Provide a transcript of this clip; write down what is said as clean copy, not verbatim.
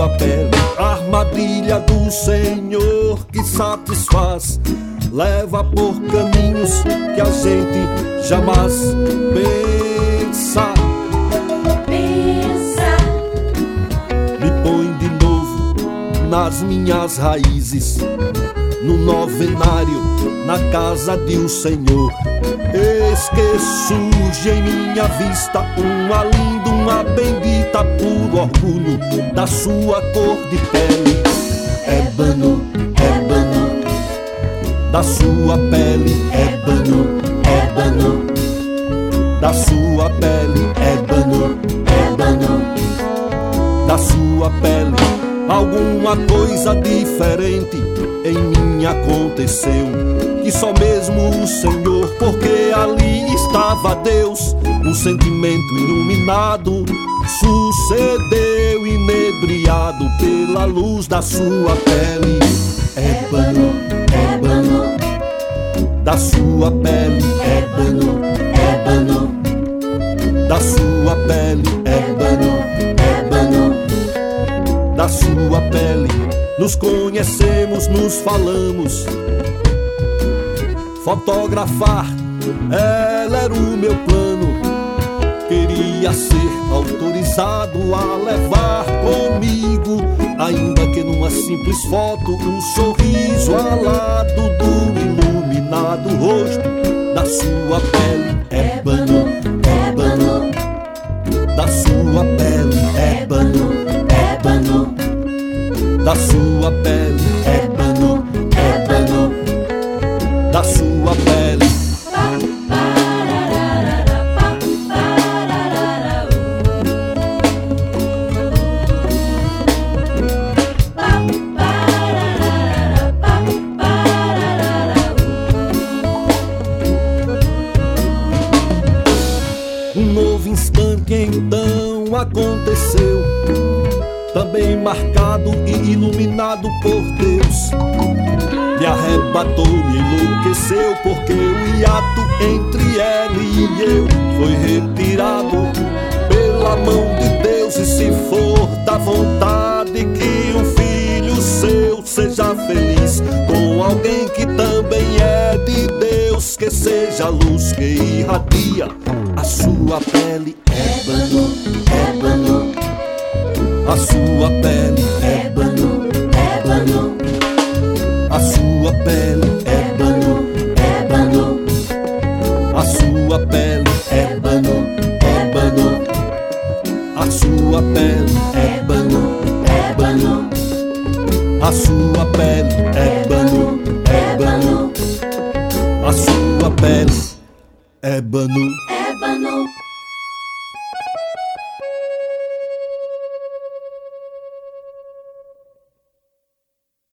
sua pele. Armadilha do Senhor que satisfaz, leva por caminhos que a gente jamais pensa. Me põe de novo nas minhas raízes, no novenário, na casa de o Senhor. Eis que surge em minha vista uma linda, uma bendita, puro orgulho da sua cor de pele. Ébano, ébano, da sua pele. Ébano, ébano, da sua pele. Ébano, ébano, da sua pele. Alguma coisa diferente em mim aconteceu, que só mesmo o Senhor, porque ali estava Deus. Um sentimento iluminado sucedeu, inebriado pela luz da sua pele. Ébano, ébano, da sua pele. Ébano, ébano, da sua pele. Ébano, ébano, da sua pele. Nos conhecemos, nos falamos. Fotografar, ela era o meu plano. Queria ser autorizado a levar comigo, ainda que numa simples foto, um sorriso ao lado do iluminado rosto da sua pele. Ébano, ébano, da sua pele. Ébano, ébano, da sua pele. Ébano, ébano, da sua pele. Um novo instante então aconteceu, também marcado e iluminado por Deus. Me arrebatou, me enlouqueceu, porque o hiato entre ela e eu foi retirado pela mão de Deus. E se for da vontade que um filho seu seja feliz com alguém que também é de Deus, que seja a luz que irradia a sua pele. Ébano, ébano, a sua pele. Ébano, ébano, a sua pele. Ébano, ébano, a sua pele. Ébano, ébano, a sua pele. Ébano, ébano, a sua pele. Ébano, ébano, a sua pele. Ébano, ébano.